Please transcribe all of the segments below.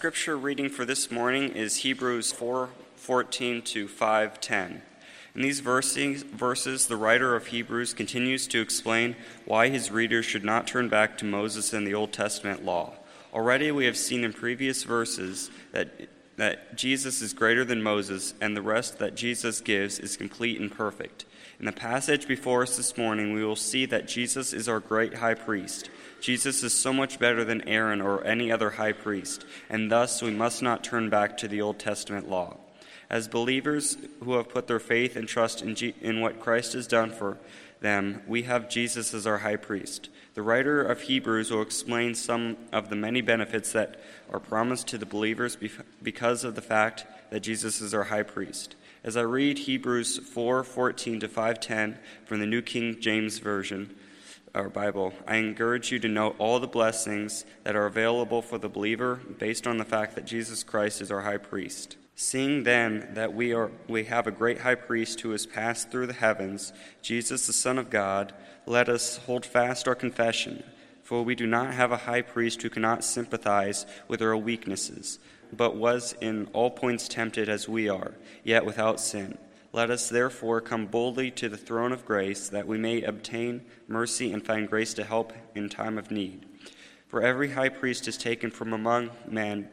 Scripture reading for this morning is Hebrews 4:14 to 5:10. In these verses, the writer of Hebrews continues to explain why his readers should not turn back to Moses and the Old Testament law. Already we have seen in previous verses that Jesus is greater than Moses, and the rest that Jesus gives is complete and perfect. In the passage before us this morning, we will see that Jesus is our great high priest. Jesus is so much better than Aaron or any other high priest, and thus we must not turn back to the Old Testament law. As believers who have put their faith and trust in what Christ has done for them, we have Jesus as our high priest. The writer of Hebrews will explain some of the many benefits that are promised to the believers because of the fact that Jesus is our high priest. As I read Hebrews 4:14 to 5:10 from the New King James Version, our Bible, I encourage you to know all the blessings that are available for the believer based on the fact that Jesus Christ is our high priest. Seeing then that we have a great high priest who has passed through the heavens, Jesus the Son of God, let us hold fast our confession. For we do not have a high priest who cannot sympathize with our weaknesses, but was in all points tempted as we are, yet without sin. Let us therefore come boldly to the throne of grace, that we may obtain mercy and find grace to help in time of need. For every high priest is taken from among men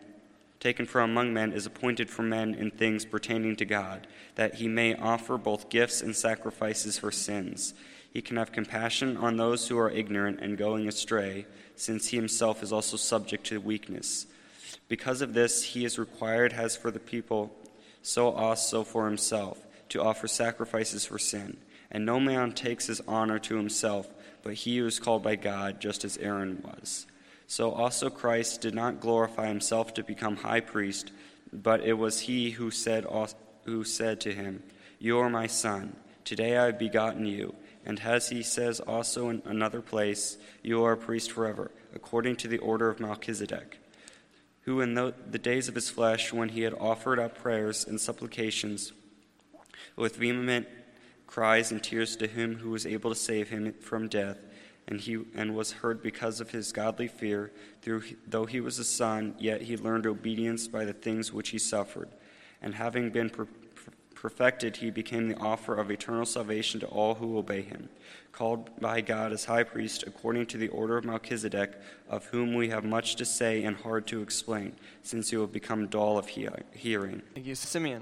is appointed for men in things pertaining to God, that he may offer both gifts and sacrifices for sins. He can have compassion on those who are ignorant and going astray, since he himself is also subject to weakness. Because of this, he is required, as for the people, so also for himself, to offer sacrifices for sin. And no man takes his honor to himself, but he who is called by God, just as Aaron was. So also Christ did not glorify himself to become high priest, but it was he who said to him, "You are my son, today I have begotten you." And as he says also in another place, "You are a priest forever, according to the order of Melchizedek," who in the days of his flesh, when he had offered up prayers and supplications with vehement cries and tears to him who was able to save him from death, and was heard because of his godly fear, though he was a son, yet he learned obedience by the things which he suffered. And having been perfected, he became the offer of eternal salvation to all who obey him, called by God as high priest according to the order of Melchizedek, of whom we have much to say and hard to explain, since you have become dull of hearing. Thank you, Simeon.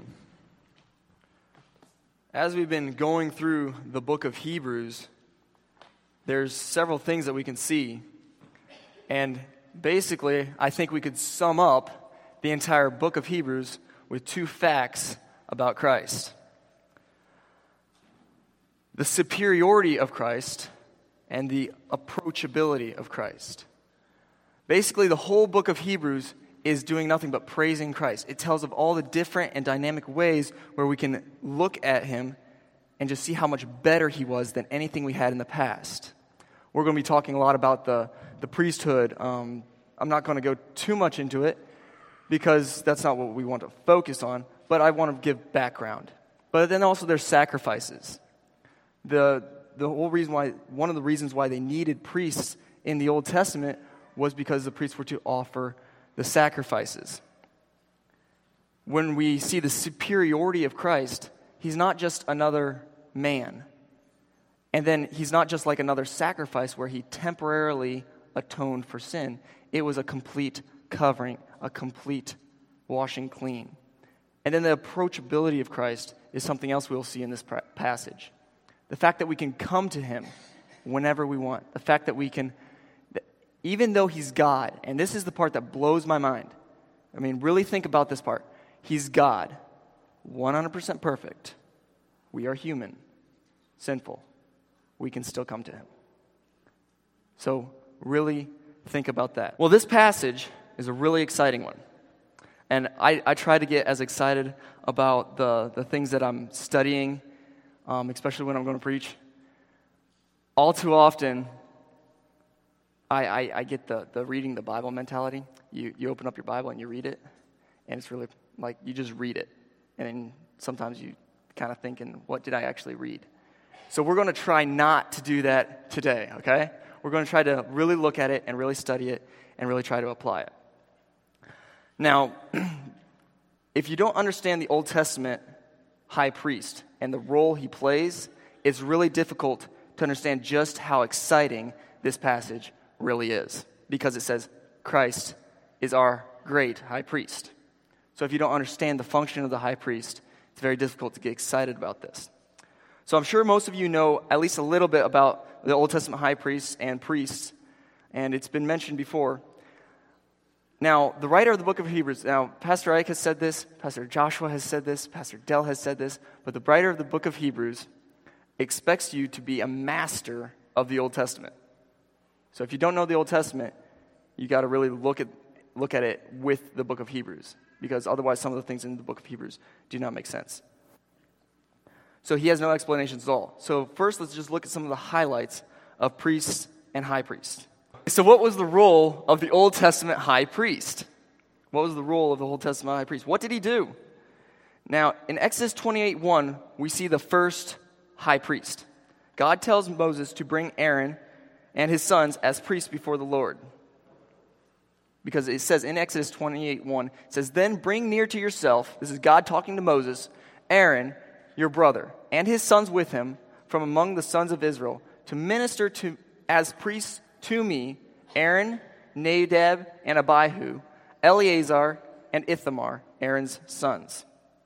As we've been going through the book of Hebrews, there's several things that we can see. And basically, I think we could sum up the entire book of Hebrews with two facts about Christ: the superiority of Christ and the approachability of Christ. Basically, the whole book of Hebrews is doing nothing but praising Christ. It tells of all the different and dynamic ways where we can look at him and just see how much better he was than anything we had in the past. We're going to be talking a lot about the priesthood. I'm not going to go too much into it because that's not what we want to focus on, but I want to give background. But then also there's sacrifices. The whole reason why, one of the reasons why they needed priests in the Old Testament was because the priests were to offer the sacrifices. When we see the superiority of Christ, he's not just another man. And then he's not just like another sacrifice where he temporarily atoned for sin. It was a complete covering, a complete washing clean. And then the approachability of Christ is something else we'll see in this passage. The fact that we can come to him whenever we want. The fact that we can, even though he's God, and this is the part that blows my mind. I mean, really think about this part. He's God, 100% perfect. We are human, sinful. We can still come to him. So really think about that. Well, this passage is a really exciting one. And I try to get as excited about the things that I'm studying, especially when I'm going to preach. All too often, I get the reading the Bible mentality. You open up your Bible and you read it, and it's really like you just read it. And then sometimes you kind of thinking, what did I actually read? So we're going to try not to do that today, okay? We're going to try to really look at it and really study it and really try to apply it. Now, if you don't understand the Old Testament high priest and the role he plays, it's really difficult to understand just how exciting this passage really is, because it says Christ is our great high priest. So if you don't understand the function of the high priest, it's very difficult to get excited about this. So I'm sure most of you know at least a little bit about the Old Testament high priests, and it's been mentioned before. Now, the writer of the book of Hebrews, now Pastor Ike has said this, Pastor Joshua has said this, Pastor Dell has said this, but the writer of the book of Hebrews expects you to be a master of the Old Testament. So if you don't know the Old Testament, you got to really look at it with the book of Hebrews, because otherwise some of the things in the book of Hebrews do not make sense. So he has no explanations at all. So first, let's just look at some of the highlights of priests and high priests. So what was the role of the Old Testament high priest? What was the role of the Old Testament high priest? What did he do? Now, in Exodus 28:1, we see the first high priest. God tells Moses to bring Aaron and his sons as priests before the Lord. Because it says in Exodus 28:1, it says, "Then bring near to yourself," this is God talking to Moses, "Aaron, your brother, and his sons with him from among the sons of Israel, to minister as priests to me, Aaron, Nadab, and Abihu, Eleazar, and Ithamar, Aaron's sons."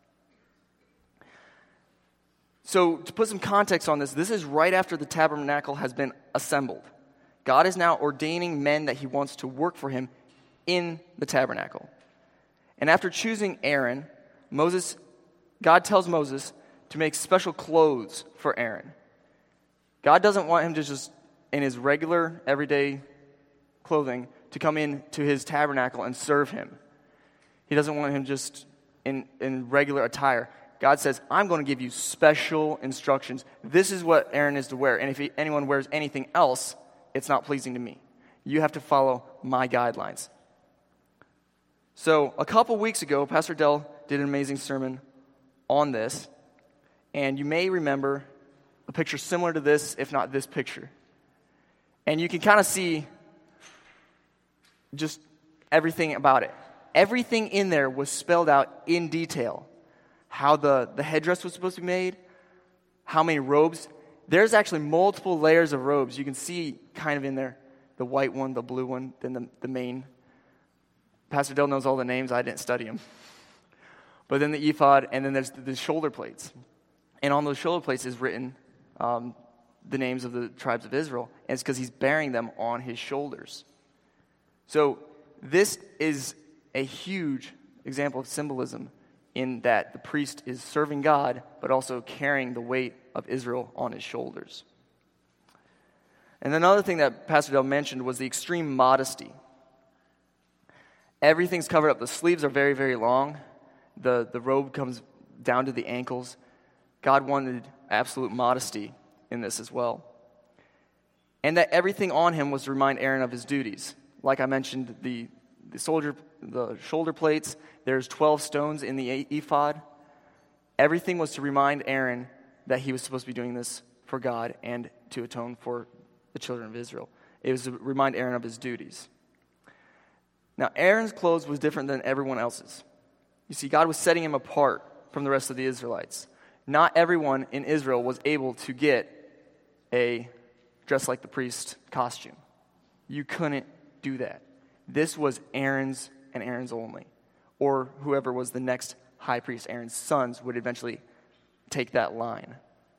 So to put some context on this is right after the tabernacle has been assembled. God is now ordaining men that he wants to work for him in the tabernacle. And after choosing Aaron, God tells Moses to make special clothes for Aaron. God doesn't want him to just, in his regular, everyday clothing, to come in to his tabernacle and serve him. He doesn't want him just in regular attire. God says, I'm going to give you special instructions. This is what Aaron is to wear. And if anyone wears anything else, it's not pleasing to me. You have to follow my guidelines. So a couple weeks ago, Pastor Dell did an amazing sermon on this. And you may remember a picture similar to this, if not this picture. And you can kind of see just everything about it. Everything in there was spelled out in detail. How the headdress was supposed to be made, how many robes. There's actually multiple layers of robes. You can see kind of in there, the white one, the blue one, then the main. Pastor Dell knows all the names. I didn't study them. But then the ephod, and then there's the shoulder plates. And on those shoulder plates is written the names of the tribes of Israel. And it's because he's bearing them on his shoulders. So this is a huge example of symbolism in that the priest is serving God, but also carrying the weight of Israel on his shoulders. And another thing that Pastor Dell mentioned was the extreme modesty. Everything's covered up. The sleeves are very, very long. The robe comes down to the ankles. God wanted absolute modesty in this as well. And that everything on him was to remind Aaron of his duties. Like I mentioned, the shoulder plates, there's 12 stones in the ephod. Everything was to remind Aaron that he was supposed to be doing this for God and to atone for the children of Israel. It was to remind Aaron of his duties. Now, Aaron's clothes was different than everyone else's. You see, God was setting him apart from the rest of the Israelites. Not everyone in Israel was able to get a dress like the priest costume. You couldn't do that. This was Aaron's and Aaron's only. Or whoever was the next high priest, Aaron's sons, would eventually take that line.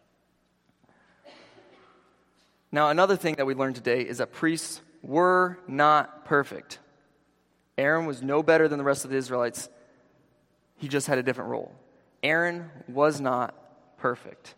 Now, another thing that we learned today is that priests were not perfect. Aaron was no better than the rest of the Israelites. He just had a different role. Aaron was not perfect.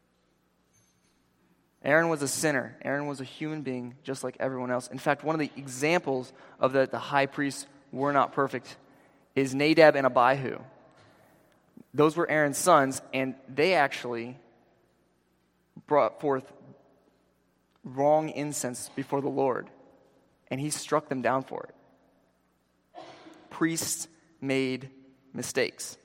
Aaron was a sinner. Aaron was a human being just like everyone else. In fact, one of the examples of that the high priests were not perfect is Nadab and Abihu. Those were Aaron's sons, and they actually brought forth wrong incense before the Lord, and he struck them down for it. Priests made mistakes.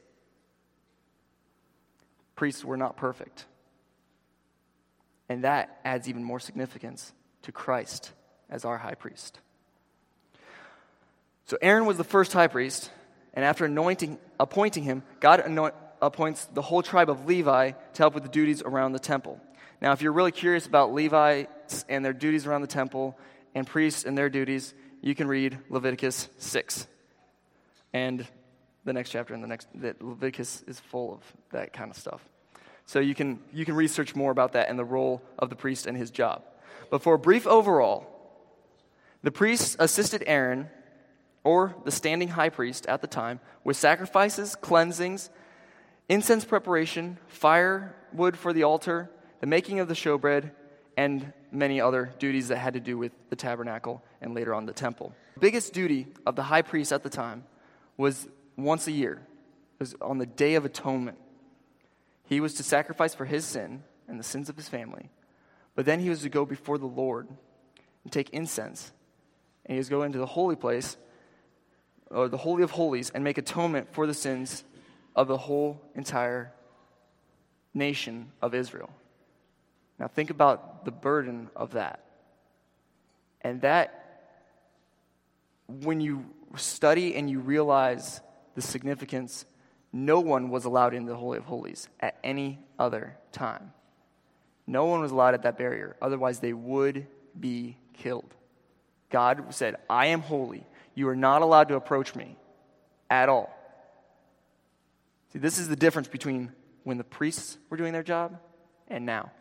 Priests were not perfect. And that adds even more significance to Christ as our high priest. So Aaron was the first high priest, And after appointing him, God appoints the whole tribe of Levi to help with the duties around the temple. Now, if you're really curious about Levites and their duties around the temple and priests and their duties, you can read Leviticus 6. And the next chapter and that Leviticus is full of that kind of stuff. So you can research more about that and the role of the priest and his job. But for a brief overall, the priests assisted Aaron, or the standing high priest at the time, with sacrifices, cleansings, incense preparation, firewood for the altar, the making of the showbread, and many other duties that had to do with the tabernacle and later on the temple. The biggest duty of the high priest at the time was once a year. It was on the Day of Atonement. He was to sacrifice for his sin and the sins of his family, but then he was to go before the Lord and take incense, and he was to go into the holy place, or the Holy of Holies, and make atonement for the sins of the whole entire nation of Israel. Now think about the burden of that. And that, when you study and you realize the significance, no one was allowed into the Holy of Holies at any other time. No one was allowed at that barrier. Otherwise, they would be killed. God said, I am holy. You are not allowed to approach me at all. See, this is the difference between when the priests were doing their job and now.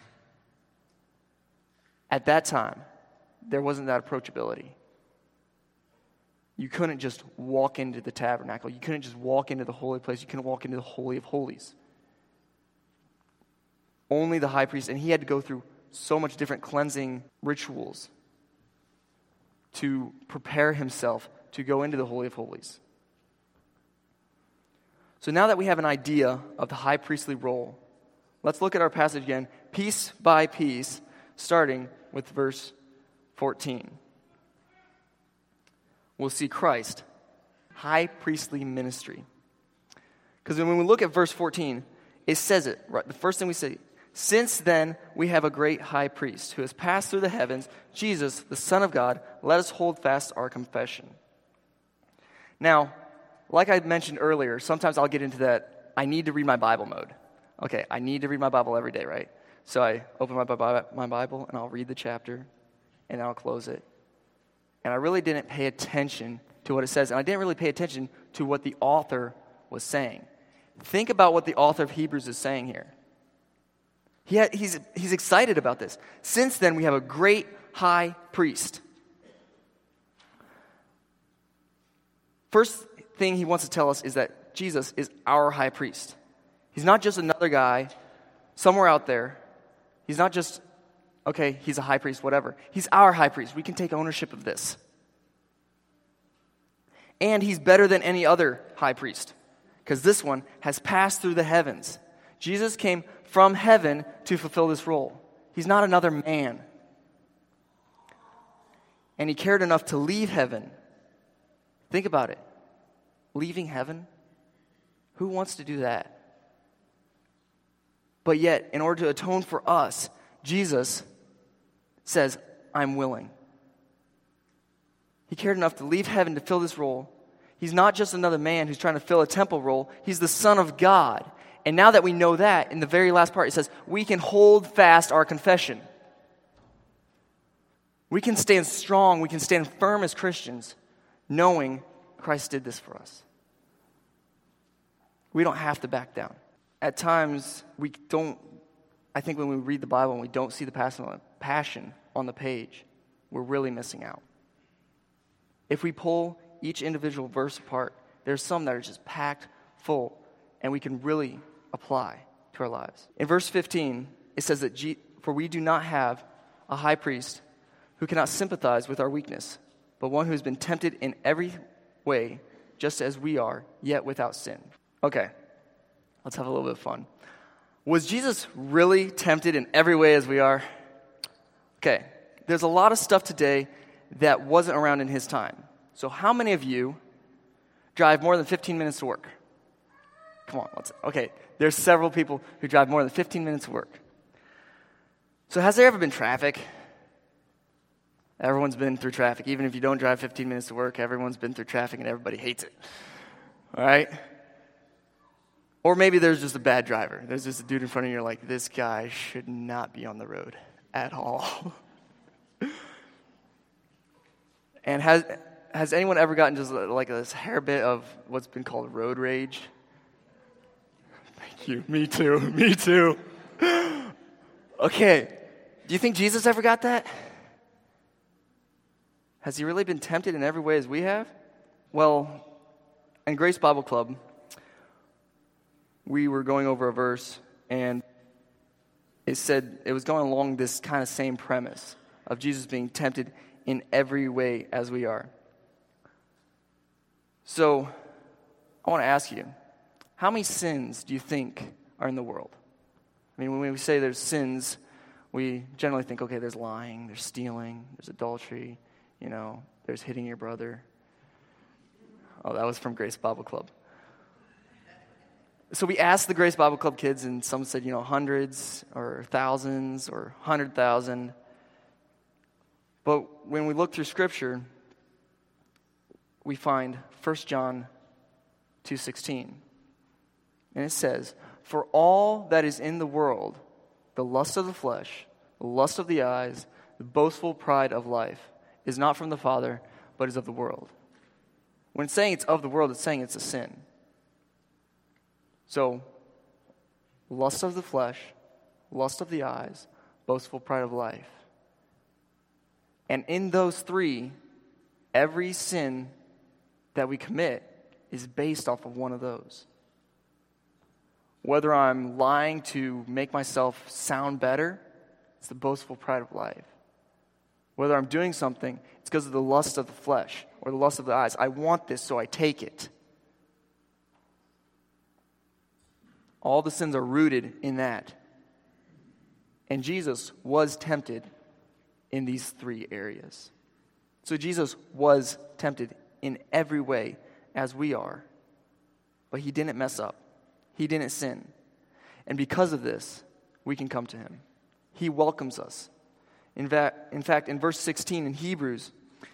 At that time, there wasn't that approachability. You couldn't just walk into the tabernacle. You couldn't just walk into the holy place. You couldn't walk into the Holy of Holies. Only the high priest, and he had to go through so much different cleansing rituals to prepare himself to go into the Holy of Holies. So now that we have an idea of the high priestly role, let's look at our passage again, piece by piece, starting with verse 14. We'll see Christ, high priestly ministry. Because when we look at verse 14, it says it, right? The first thing we say, since then we have a great high priest who has passed through the heavens, Jesus, the Son of God, let us hold fast our confession. Now, like I mentioned earlier, sometimes I'll get into that, I need to read my Bible mode. Okay, I need to read my Bible every day, right? So I open my Bible and I'll read the chapter and I'll close it. And I really didn't pay attention to what it says, and I didn't really pay attention to what the author was saying. Think about what the author of Hebrews is saying here. He's excited about this. Since then, we have a great high priest. First thing he wants to tell us is that Jesus is our high priest. He's not just another guy somewhere out there. He's not just, okay, he's a high priest, whatever. He's our high priest. We can take ownership of this. And he's better than any other high priest, because this one has passed through the heavens. Jesus came from heaven to fulfill this role. He's not another man. And he cared enough to leave heaven. Think about it. Leaving heaven? Who wants to do that? But yet, in order to atone for us, Jesus says, I'm willing. He cared enough to leave heaven to fill this role. He's not just another man who's trying to fill a temple role. He's the Son of God. And now that we know that, in the very last part, it says, we can hold fast our confession. We can stand strong, we can stand firm as Christians, knowing Christ did this for us. We don't have to back down. At times, I think when we read the Bible and we don't see the passion on the page, we're really missing out. If we pull each individual verse apart, there's some that are just packed full, and we can really apply to our lives. In verse 15, it says that, for we do not have a high priest who cannot sympathize with our weakness, but one who has been tempted in every way, just as we are, yet without sin. Okay, let's have a little bit of fun. Was Jesus really tempted in every way as we are? Okay, there's a lot of stuff today that wasn't around in his time. So how many of you drive more than 15 minutes to work? Come on, okay, there's several people who drive more than 15 minutes to work. So has there ever been traffic? Everyone's been through traffic. Even if you don't drive 15 minutes to work, everyone's been through traffic and everybody hates it. All right? Or maybe there's just a bad driver. There's just a dude in front of you, you're like, this guy should not be on the road at all. And has anyone ever gotten just like this hair bit of what's been called road rage? Thank you. Me too. Okay. Do you think Jesus ever got that? Has he really been tempted in every way as we have? Well, in Grace Bible Club, we were going over a verse, and it said it was going along this kind of same premise of Jesus being tempted in every way as we are. So, I want to ask you, how many sins do you think are in the world? I mean, when we say there's sins, we generally think, okay, there's lying, there's stealing, there's adultery, there's hitting your brother. Oh, that was from Grace Bible Club. So we asked the Grace Bible Club kids, and some said, hundreds or thousands or 100,000. But when we look through Scripture, we find 1 John 2:16. And it says, "For all that is in the world, the lust of the flesh, the lust of the eyes, the boastful pride of life, is not from the Father, but is of the world." When it's saying it's of the world, it's saying it's a sin. So, lust of the flesh, lust of the eyes, boastful pride of life. And in those three, every sin that we commit is based off of one of those. Whether I'm lying to make myself sound better, it's the boastful pride of life. Whether I'm doing something, it's because of the lust of the flesh or the lust of the eyes. I want this, so I take it. All the sins are rooted in that. And Jesus was tempted in these three areas. So Jesus was tempted in every way as we are. But he didn't mess up. He didn't sin. And because of this, we can come to him. He welcomes us. In fact, in verse 16 in Hebrews,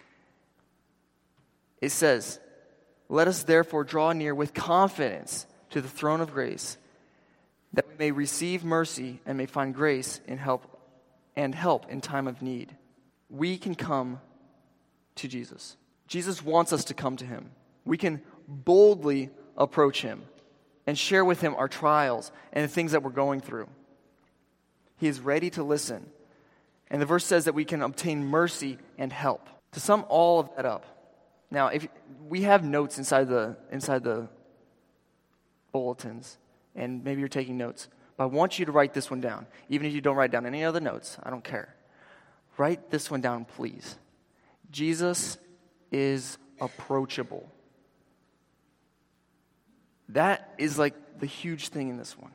it says, "Let us therefore draw near with confidence to the throne of grace, that we may receive mercy and may find grace in help in time of need." We can come to Jesus. Jesus wants us to come to him. We can boldly approach him and share with him our trials and the things that we're going through. He is ready to listen. And the verse says that we can obtain mercy and help. To sum all of that up, now if we have notes inside the bulletins, and maybe you're taking notes, but I want you to write this one down. Even if you don't write down any other notes, I don't care. Write this one down, please. Jesus is approachable. That is like the huge thing in this one.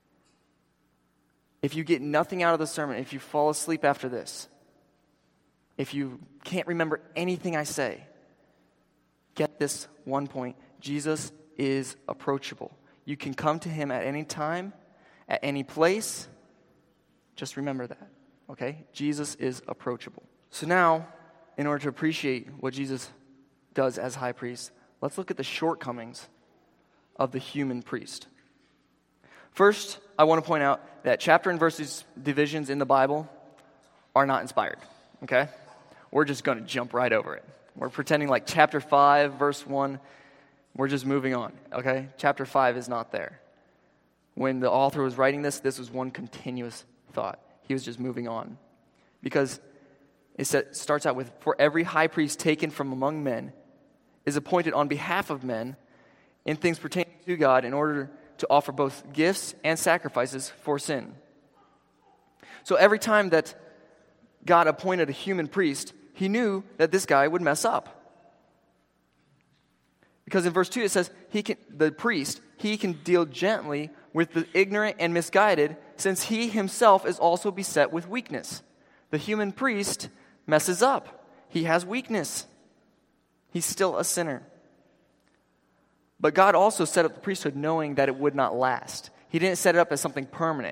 If you get nothing out of the sermon, if you fall asleep after this, if you can't remember anything I say, get this one point. Jesus is approachable. You can come to him at any time, at any place. Just remember that, okay? Jesus is approachable. So now, in order to appreciate what Jesus does as high priest, let's look at the shortcomings of the human priest. First, I want to point out that chapter and verses divisions in the Bible are not inspired, okay? We're just going to jump right over it. We're pretending like chapter 5, verse 1, we're just moving on, okay? Chapter 5 is not there. When the author was writing this was one continuous thought. He was just moving on. Because it starts out with, "For every high priest taken from among men is appointed on behalf of men in things pertaining to God in order to offer both gifts and sacrifices for sin." So every time that God appointed a human priest, he knew that this guy would mess up. Because in verse 2 it says, the priest can deal gently with the ignorant and misguided, since he himself is also beset with weakness. The human priest messes up. He has weakness. He's still a sinner. But God also set up the priesthood knowing that it would not last. He didn't set it up as something permanent.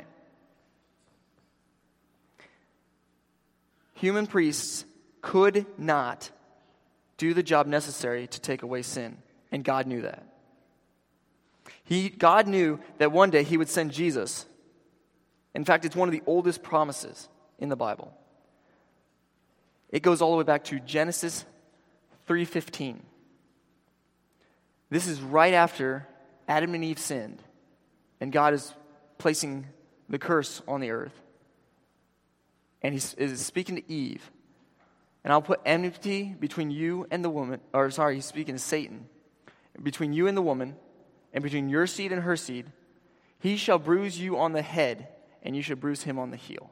Human priests could not do the job necessary to take away sin, and God knew that. God knew that one day he would send Jesus. In fact, it's one of the oldest promises in the Bible. It goes all the way back to Genesis 3:15. This is right after Adam and Eve sinned, and God is placing the curse on the earth. And he is speaking to Eve. And I'll put enmity between you and the woman, he's speaking to Satan. Between you and the woman, and between your seed and her seed, he shall bruise you on the head, and you shall bruise him on the heel.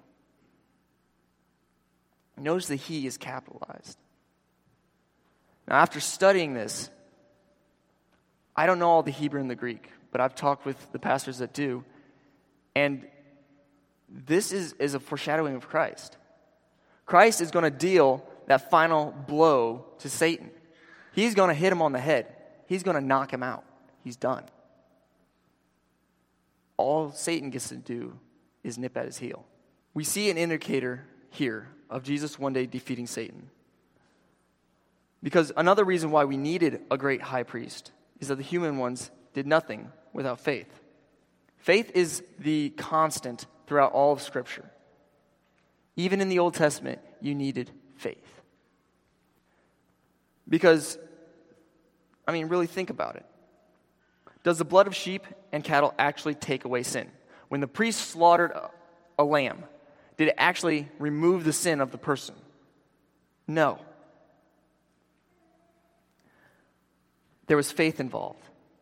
Notice the he is capitalized. Now, after studying this, I don't know all the Hebrew and the Greek, but I've talked with the pastors that do, and this is a foreshadowing of Christ. Christ is going to deal that final blow to Satan. He's going to hit him on the head. He's going to knock him out. He's done. All Satan gets to do is nip at his heel. We see an indicator here of Jesus one day defeating Satan. Because another reason why we needed a great high priest is that the human ones did nothing without faith. Faith is the constant throughout all of Scripture. Even in the Old Testament, you needed faith. Because, really think about it. Does the blood of sheep and cattle actually take away sin? When the priest slaughtered a lamb, did it actually remove the sin of the person? No. There was faith involved.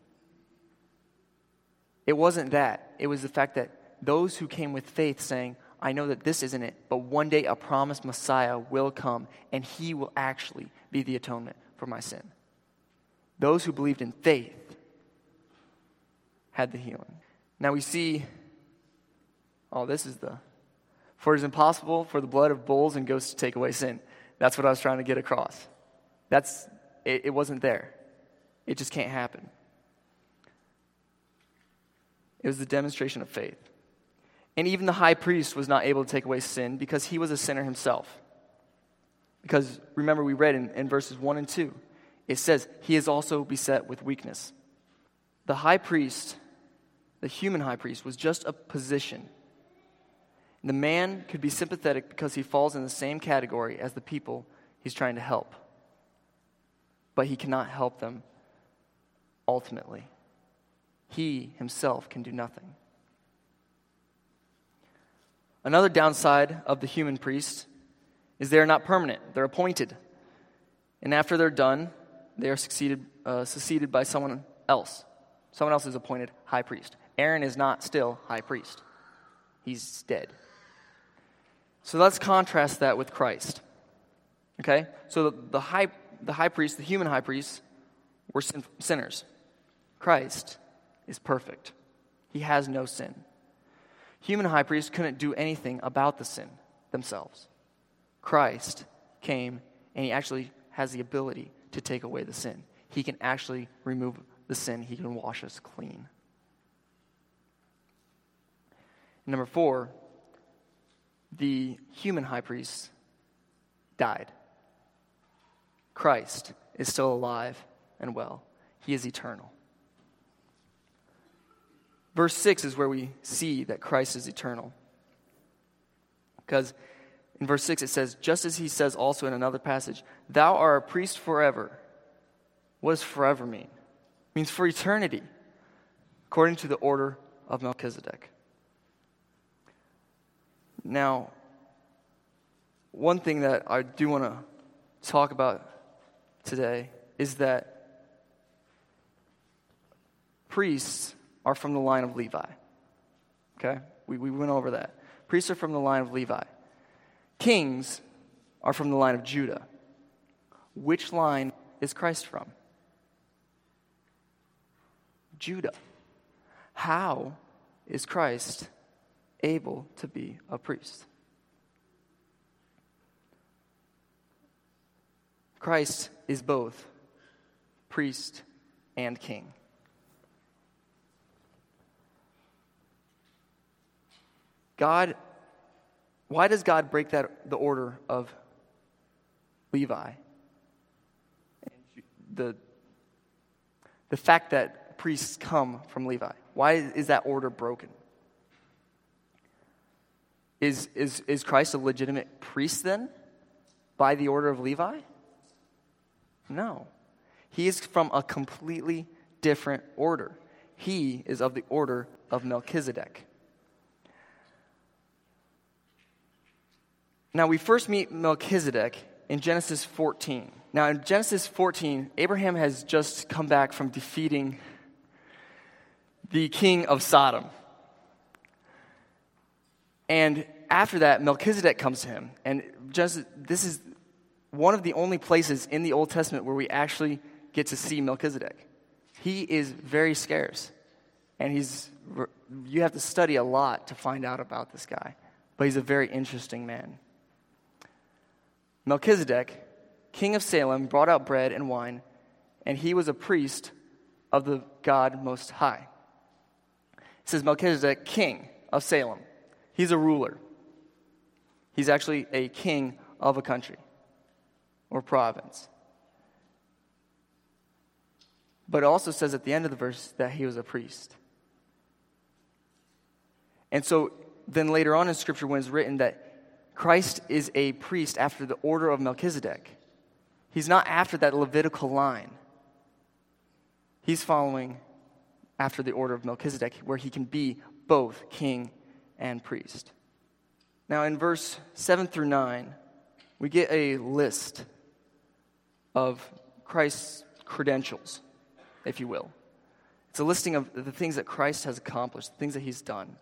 It wasn't that. It was the fact that those who came with faith saying, I know that this isn't it, but one day a promised Messiah will come, and he will actually be the atonement for my sin. Those who believed in faith had the healing. Now we see, for it is impossible for the blood of bulls and goats to take away sin. That's what I was trying to get across. It wasn't there. It just can't happen. It was the demonstration of faith. And even the high priest was not able to take away sin because he was a sinner himself. Because remember, we read in verses 1 and 2, it says, he is also beset with weakness. The high priest, the human high priest, was just a position. The man could be sympathetic because he falls in the same category as the people he's trying to help. But he cannot help them ultimately. He himself can do nothing. Another downside of the human priest is they are not permanent. They're appointed. And after they're done, they are succeeded by someone else. Someone else is appointed high priest. Aaron is not still high priest. He's dead. So let's contrast that with Christ. Okay? So the high priest, the human high priests, were sinners. Christ is perfect. He has no sin. Human high priests couldn't do anything about the sin themselves. Christ came, and he actually has the ability to take away the sin. He can actually remove the sin. He can wash us clean. Number 4, the human high priest died. Christ is still alive and well. He is eternal. Verse 6 is where we see that Christ is eternal. Because in verse 6 it says, just as he says also in another passage, thou art a priest forever. What does forever mean? It means for eternity, according to the order of Melchizedek. Now, one thing that I do want to talk about today is that priests are from the line of Levi. Okay? We went over that. Priests are from the line of Levi. Kings are from the line of Judah. Which line is Christ from? Judah. How is Christ able to be a priest? Christ is both priest and king. Why does God break the order of Levi? The fact that that priests come from Levi? Why is that order broken? Is Christ a legitimate priest then, by the order of Levi? No. He is from a completely different order. He is of the order of Melchizedek. Now, we first meet Melchizedek in Genesis 14. Now, in Genesis 14, Abraham has just come back from defeating the king of Sodom. And after that, Melchizedek comes to him. And this is one of the only places in the Old Testament where we actually get to see Melchizedek. He is very scarce. And you have to study a lot to find out about this guy. But he's a very interesting man. Melchizedek, king of Salem, brought out bread and wine, and he was a priest of the God Most High. It says Melchizedek, king of Salem. He's a ruler. He's actually a king of a country or province. But it also says at the end of the verse that he was a priest. And so then later on in Scripture, when it's written that Christ is a priest after the order of Melchizedek, he's not after that Levitical line. He's following after the order of Melchizedek, where he can be both king and priest. Now in verse 7 through 9, we get a list of Christ's credentials, if you will. It's a listing of the things that Christ has accomplished, the things that he's done.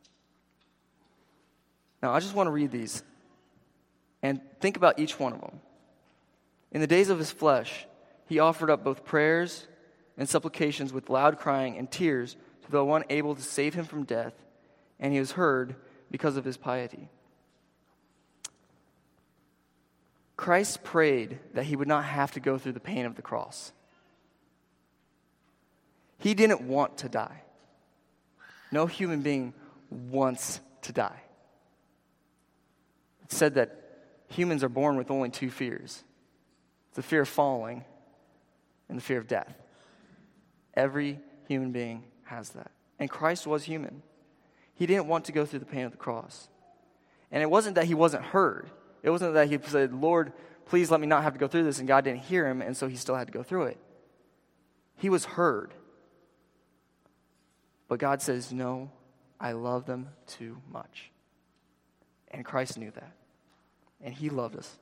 Now, I just want to read these and think about each one of them. In the days of his flesh, he offered up both prayers and supplications with loud crying and tears to the one able to save him from death, and he was heard because of his piety. Christ prayed that he would not have to go through the pain of the cross. He didn't want to die. No human being wants to die. It's said that humans are born with only two fears: the fear of falling and the fear of death. Every human being has that. And Christ was human. He didn't want to go through the pain of the cross. And it wasn't that he wasn't heard. It wasn't that he said, Lord, please let me not have to go through this, and God didn't hear him, and so he still had to go through it. He was heard. But God says, no, I love them too much. And Christ knew that. And he loved us.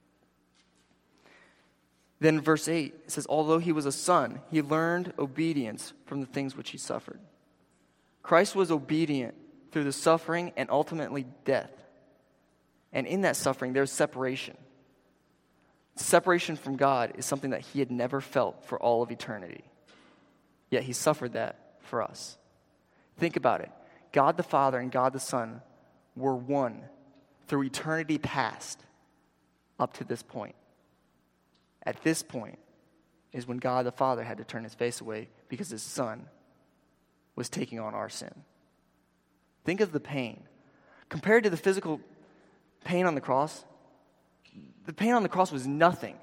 Then verse 8, it says, although he was a son, he learned obedience from the things which he suffered. Christ was obedient through the suffering and ultimately death. And in that suffering, there's separation. Separation from God is something that he had never felt for all of eternity. Yet he suffered that for us. Think about it. God the Father and God the Son were one through eternity past up to this point. At this point is when God the Father had to turn his face away because his Son was taking on our sin. Think of the pain. Compared to the physical pain on the cross, the pain on the cross was nothing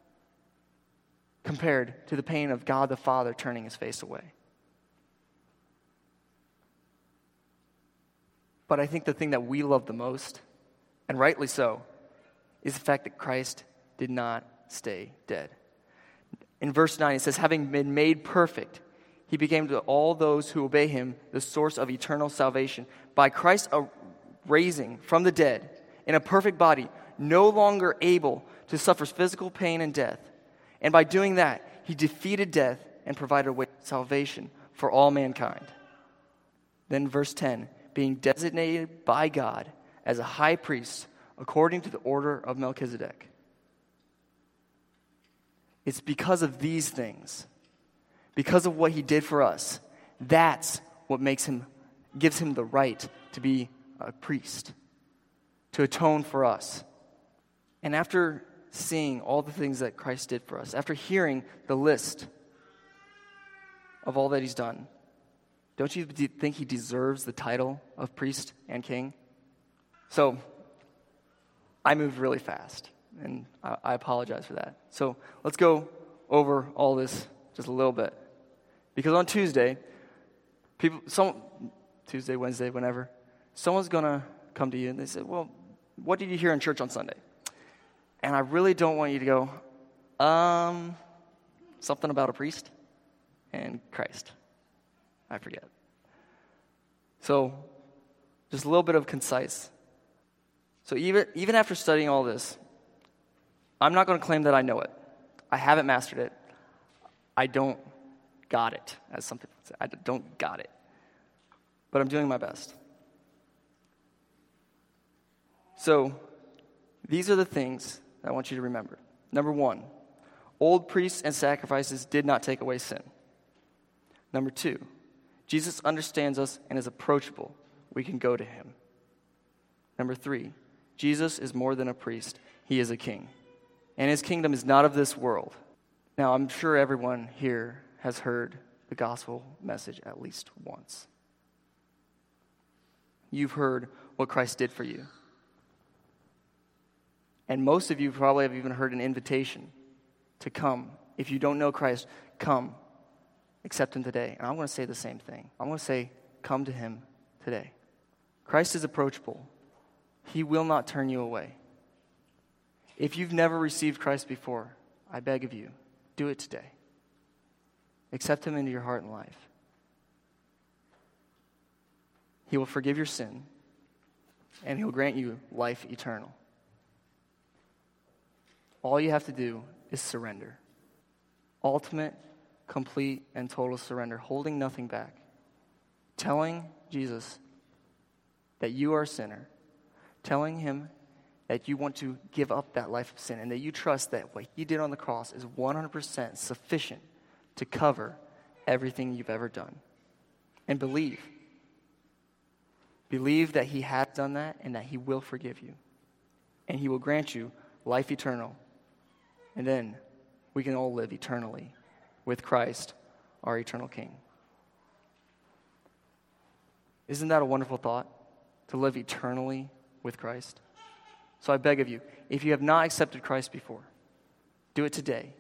compared to the pain of God the Father turning his face away. But I think the thing that we love the most, and rightly so, is the fact that Christ did not stay dead. In verse 9, it says, having been made perfect, he became to all those who obey him the source of eternal salvation. By Christ's raising from the dead in a perfect body, no longer able to suffer physical pain and death. And by doing that, he defeated death and provided a way of salvation for all mankind. Then verse 10, being designated by God as a high priest according to the order of Melchizedek. It's because of these things, because of what he did for us, that's what gives him the right to be a priest, to atone for us. And after seeing all the things that Christ did for us, after hearing the list of all that he's done, don't you think he deserves the title of priest and king? So, I moved really fast, and I apologize for that. So, let's go over all this just a little bit. Because on Tuesday, Tuesday, Wednesday, whenever, someone's going to come to you and they say, well, what did you hear in church on Sunday? And I really don't want you to go, something about a priest and Christ. I forget. So, just a little bit of concise. So even after studying all this, I'm not going to claim that I know it. I haven't mastered it. I don't got it, as some people say. I don't got it. But I'm doing my best. So, these are the things that I want you to remember. Number 1, old priests and sacrifices did not take away sin. Number 2, Jesus understands us and is approachable. We can go to him. Number 3, Jesus is more than a priest. He is a king. And his kingdom is not of this world. Now, I'm sure everyone here has heard the gospel message at least once. You've heard what Christ did for you. And most of you probably have even heard an invitation to come. If you don't know Christ, come. Accept him today. And I'm going to say the same thing. I'm going to say, come to him today. Christ is approachable. He will not turn you away. If you've never received Christ before, I beg of you, do it today. Accept him into your heart and life. He will forgive your sin, and he'll grant you life eternal. All you have to do is surrender. Ultimate, complete, and total surrender, holding nothing back. Telling Jesus that you are a sinner. Telling him that you want to give up that life of sin and that you trust that what he did on the cross is 100% sufficient to cover everything you've ever done. And believe. Believe that he has done that and that he will forgive you. And he will grant you life eternal. And then we can all live eternally with Christ, our eternal King. Isn't that a wonderful thought? To live eternally with Christ? So I beg of you, if you have not accepted Christ before, do it today.